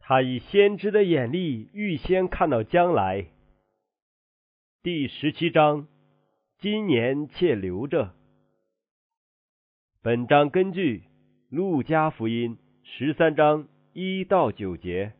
他以先知的眼力预先看到将来。第17章，今年且留着。本章根据路加福音13章1到9节。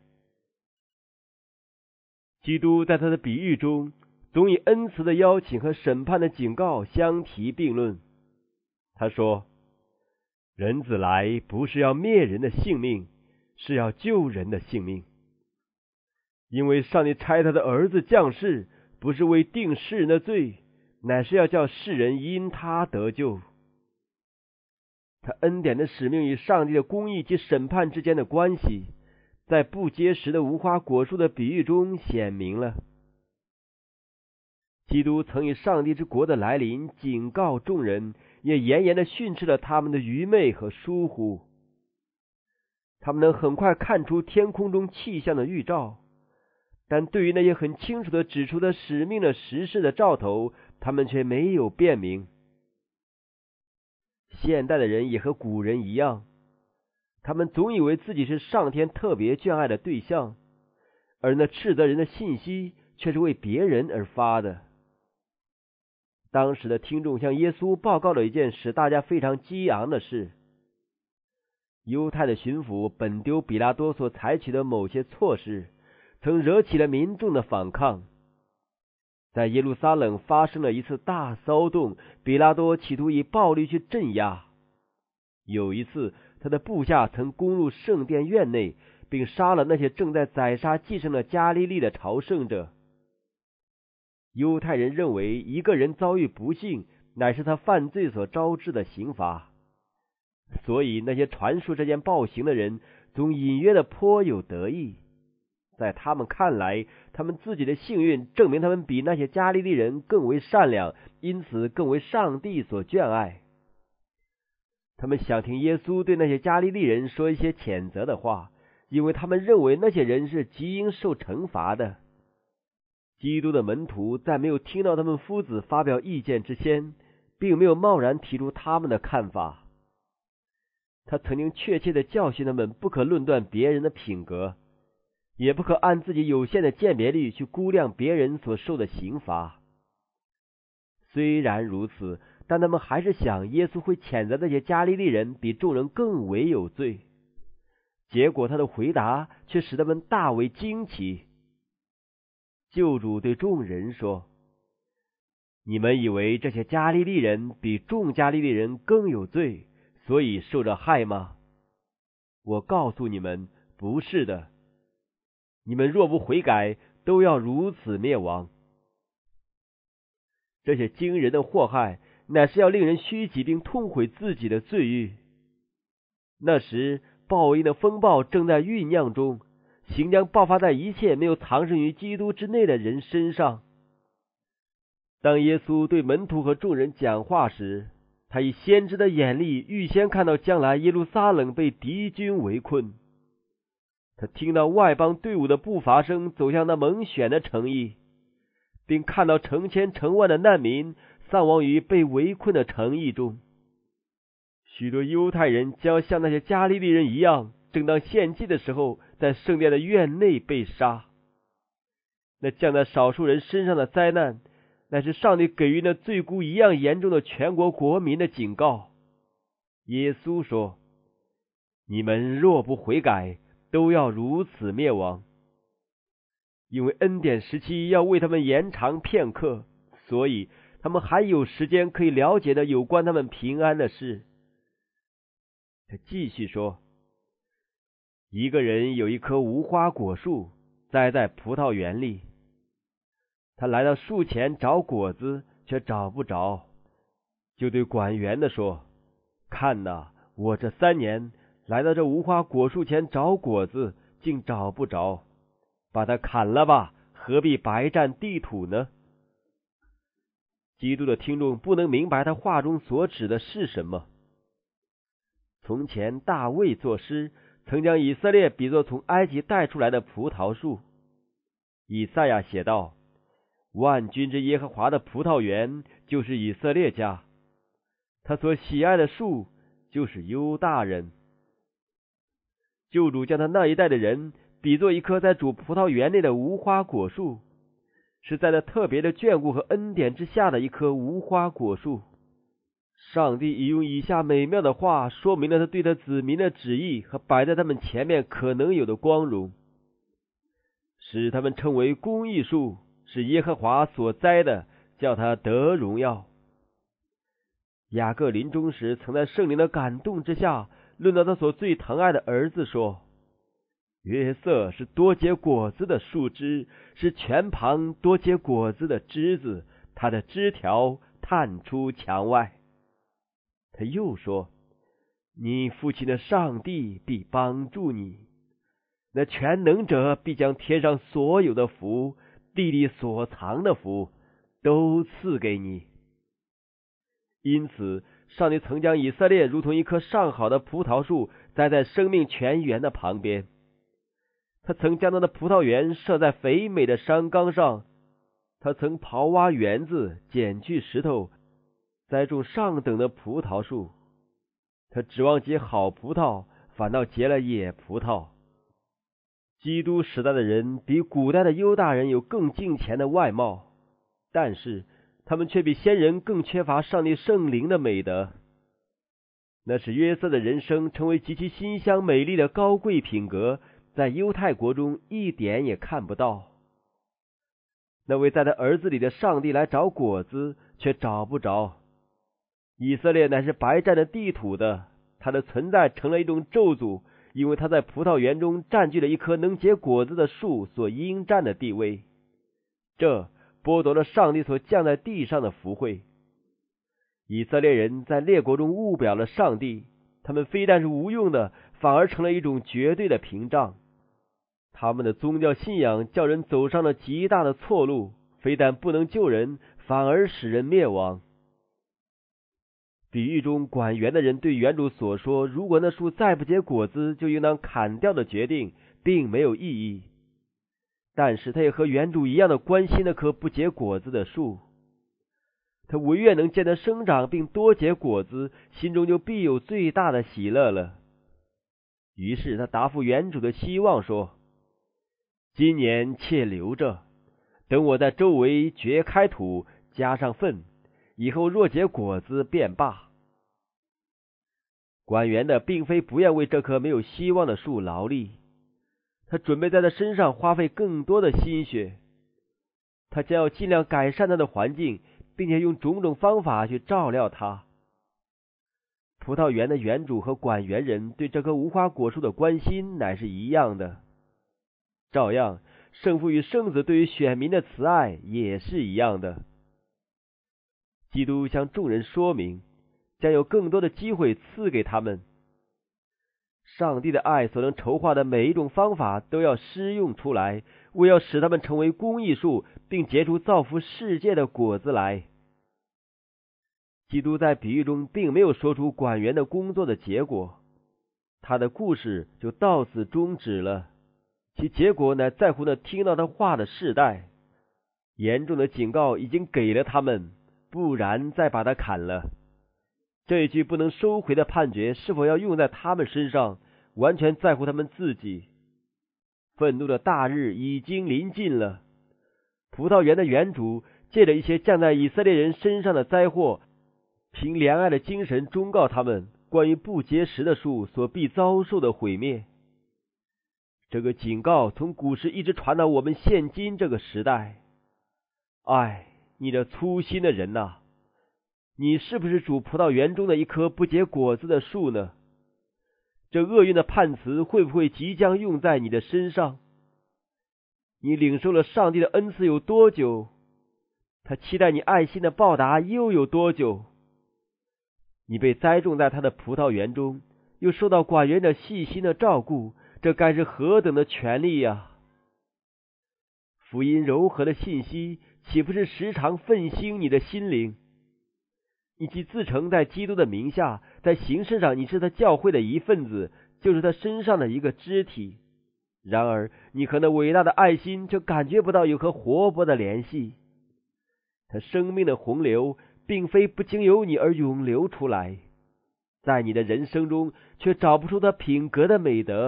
基督在他的比喻中，总以恩慈的邀请和审判的警告相提并论。他说，人子来不是要灭人的性命，是要救人的性命。因为上帝差他的儿子降世，不是为定世人的罪，乃是要叫世人因他得救。他恩典的使命与上帝的公义及审判之间的关系，在不结实的无花果树的比喻中显明了。基督曾以上帝之国的来临警告众人，也严严地训斥了他们的愚昧和疏忽。他们能很快看出天空中气象的预兆，但对于那些很清楚地指出的使命的实事的兆头，他们却没有辨明。现代的人也和古人一样，他们总以为自己是上天特别眷爱的对象，而那斥责人的信息却是为别人而发的。当时的听众向耶稣报告了一件使大家非常激昂的事：犹太的巡抚本丢比拉多所采取的某些措施，曾惹起了民众的反抗。在耶路撒冷发生了一次大骚动，比拉多企图以暴力去镇压。有一次，他的部下曾攻入圣殿院内，并杀了那些正在宰杀祭牲的加利利的朝圣者。犹太人认为一个人遭遇不幸，乃是他犯罪所招致的刑罚，所以那些传述这件暴行的人总隐约的颇有得意。在他们看来，他们自己的幸运证明他们比那些加利利人更为善良，因此更为上帝所眷爱。他们想听耶稣对那些加利利人说一些谴责的话，因为他们认为那些人是极应受惩罚的。基督的门徒在没有听到他们夫子发表意见之前，并没有贸然提出他们的看法。他曾经确切地教训他们，不可论断别人的品格，也不可按自己有限的鉴别力去估量别人所受的刑罚。虽然如此，但他们还是想耶稣会谴责那些加利利人比众人更为有罪。结果他的回答却使他们大为惊奇。救主对众人说，你们以为这些加利利人比众加利利人更有罪，所以受着害吗？我告诉你们，不是的。你们若不悔改，都要如此灭亡。这些惊人的祸害，乃是要令人虚己并痛悔自己的罪欲。那时报应的风暴正在酝酿中，行将爆发在一切没有藏身于基督之内的人身上。当耶稣对门徒和众人讲话时，他以先知的眼力预先看到将来耶路撒冷被敌军围困。他听到外邦队伍的步伐声走向那蒙选的城邑，并看到成千成万的难民丧亡于被围困的城邑中。许多犹太人将像那些加利利人一样，正当献祭的时候，在圣殿的院内被杀。那降在少数人身上的灾难，乃是上帝给予那罪辜一样严重的全国国民的警告。耶稣说，你们若不悔改，都要如此灭亡。因为恩典时期要为他们延长片刻，所以他们还有时间可以了解的有关他们平安的事。他继续说，一个人有一棵无花果树栽在葡萄园里，他来到树前找果子，却找不着，就对管园的说，看哪，我这3年来到这无花果树前找果子，竟找不着，把它砍了吧，何必白占地土呢？基督的听众不能明白他话中所指的是什么。从前大卫作诗，曾将以色列比作从埃及带出来的葡萄树。以赛亚写道，万军之耶和华的葡萄园就是以色列家，他所喜爱的树就是犹大人。救主将他那一代的人比作一棵在主葡萄园内的无花果树，是在那特别的眷顾和恩典之下的一棵无花果树。上帝已用以下美妙的话说明了他对他子民的旨意和摆在他们前面可能有的光荣，使他们称为公义树，是耶和华所栽的，叫他得荣耀。雅各临终时曾在圣灵的感动之下论到他所最疼爱的儿子说，约瑟是多结果子的树枝，是泉旁多结果子的枝子，他的枝条探出墙外。他又说，你父亲的上帝必帮助你，那全能者必将天上所有的福，地里所藏的福都赐给你。因此上帝曾将以色列如同一棵上好的葡萄树栽在生命泉源的旁边，他曾将他的葡萄园设在肥美的山冈上，他曾刨挖园子，剪去石头，栽种上等的葡萄树。他指望结好葡萄，反倒结了野葡萄。基督时代的人比古代的犹大人有更敬虔的外貌，但是他们却比先人更缺乏上帝圣灵的美德。那使约瑟的人生成为极其馨香美丽的高贵品格，在犹太国中一点也看不到。那位在他儿子里的上帝来找果子，却找不着。以色列乃是白占的地土的，他的存在成了一种咒诅，因为他在葡萄园中占据了一棵能结果子的树所应占的地位，这剥夺了上帝所降在地上的福惠。以色列人在列国中误表了上帝，他们非但是无用的，反而成了一种绝对的屏障。他们的宗教信仰叫人走上了极大的错路，非但不能救人，反而使人灭亡。比喻中管园的人对园主所说，如果那树再不结果子，就应当砍掉的决定，并没有意义。但是他也和园主一样的关心那棵不结果子的树，他唯愿能见它生长并多结果子，心中就必有最大的喜乐了。于是他答复园主的希望说，今年且留着，等我在周围掘开土，加上粪，以后若结果子便罢。管园的并非不愿为这棵没有希望的树劳力，他准备在他身上花费更多的心血，他将要尽量改善他的环境，并且用种种方法去照料它。葡萄园的园主和管园人对这棵无花果树的关心乃是一样的，照样圣父与圣子对于选民的慈爱也是一样的。基督向众人说明，将有更多的机会赐给他们。上帝的爱所能筹划的每一种方法都要施用出来，为要使他们成为公义树，并结出造福世界的果子来。基督在比喻中并没有说出管园的工作的结果，他的故事就到此终止了，其结果乃在乎那听到他话的世代。严重的警告已经给了他们，不然再把他砍了。这一句不能收回的判决是否要用在他们身上，完全在乎他们自己。愤怒的大日已经临近了，葡萄园的园主借着一些降在以色列人身上的灾祸，凭怜爱的精神忠告他们关于不结实的树所必遭受的毁灭。这个警告从古时一直传到我们现今这个时代。唉，你这粗心的人啊，你是不是主葡萄园中的一棵不结果子的树呢？这厄运的判词会不会即将用在你的身上？你领受了上帝的恩赐有多久？他期待你爱心的报答又有多久？你被栽种在他的葡萄园中，又受到管园者细心的照顾，这该是何等的权利呀！福音柔和的信息岂不是时常奋兴你的心灵？你既自称在基督的名下，在形式上你是他教会的一份子，就是他身上的一个肢体。然而你和那伟大的爱心却感觉不到有何活泼的联系。他生命的洪流并非不经由你而涌流出来，在你的人生中却找不出他品格的美德，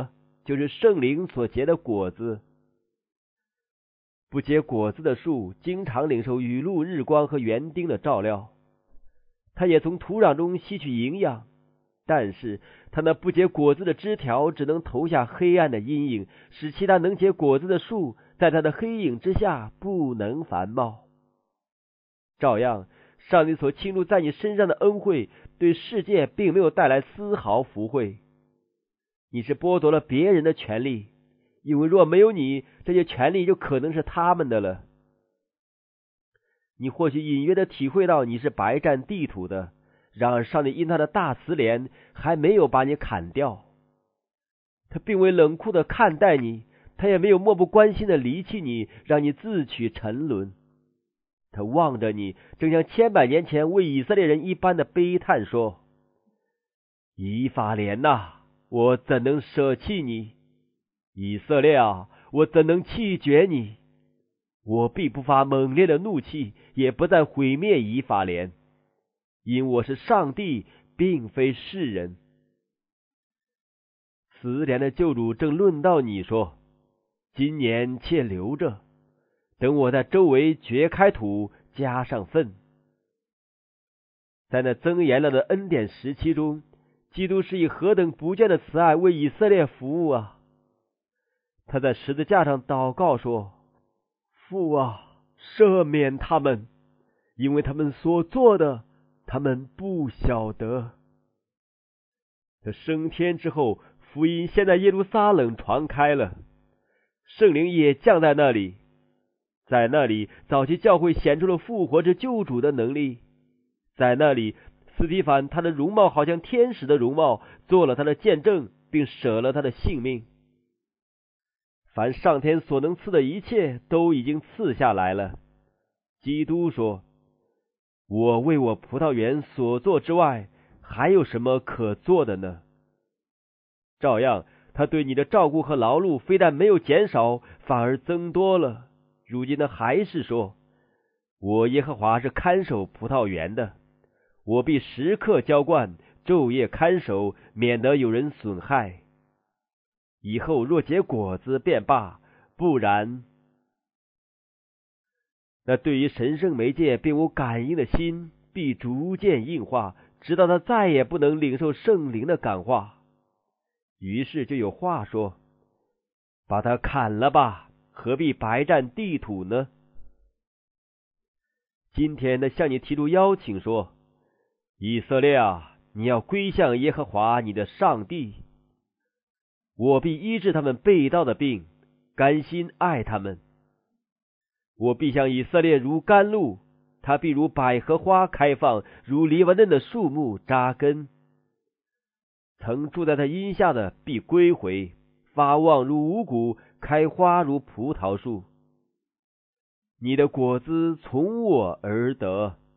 就是圣灵所结的果子。不结果子的树经常领受雨露、日光和园丁的照料，它也从土壤中吸取营养，但是它那不结果子的枝条只能投下黑暗的阴影，使其他能结果子的树在它的黑影之下不能繁茂。照样，上帝所倾注在你身上的恩惠对世界并没有带来丝毫福惠。你是剥夺了别人的权利，因为若没有你，这些权利就可能是他们的了。你或许隐约的体会到你是白占地土的，然而上帝因他的大慈怜还没有把你砍掉。他并未冷酷的看待你，他也没有漠不关心的离弃你，让你自取沉沦。他望着你，正像千百年前为以色列人一般的悲叹说：以法莲哪，我怎能舍弃你？以色列啊，我怎能弃绝你？我必不发猛烈的怒气，也不再毁灭以法莲，因我是上帝，并非世人。慈怜的救主正论到你说：今年且留着，等我在周围掘开土，加上粪。在那增延了的恩典时期中，基督是以何等不倦的慈爱为以色列服务啊！他在十字架上祷告说：父啊，赦免他们，因为他们所做的，他们不晓得。他升天之后，福音先在耶路撒冷传开了，圣灵也降在那里。在那里，早期教会显出了复活之救主的能力。在那里，司提反他的容貌好像天使的容貌，做了他的见证，并舍了他的性命。凡上天所能赐的一切都已经赐下来了。基督说：我为我葡萄园所做之外，还有什么可做的呢？照样，他对你的照顾和劳碌非但没有减少，反而增多了。如今呢，还是说：我耶和华是看守葡萄园的，我必时刻浇灌，昼夜看守，免得有人损害。以后若结果子便罢，不然，那对于神圣媒介并无感应的心必逐渐硬化，直到他再也不能领受圣灵的感化。于是就有话说：把它砍了吧，何必白占地土呢？今天呢，向你提出邀请说：以色列啊，你要归向耶和华你的上帝，我必医治他们背道的病，甘心爱他们。我必向以色列如甘露，他必如百合花开放，如黎巴嫩的树木扎根。曾住在他荫下的必归回，发旺如五谷，开花如葡萄树。你的果子从我而得。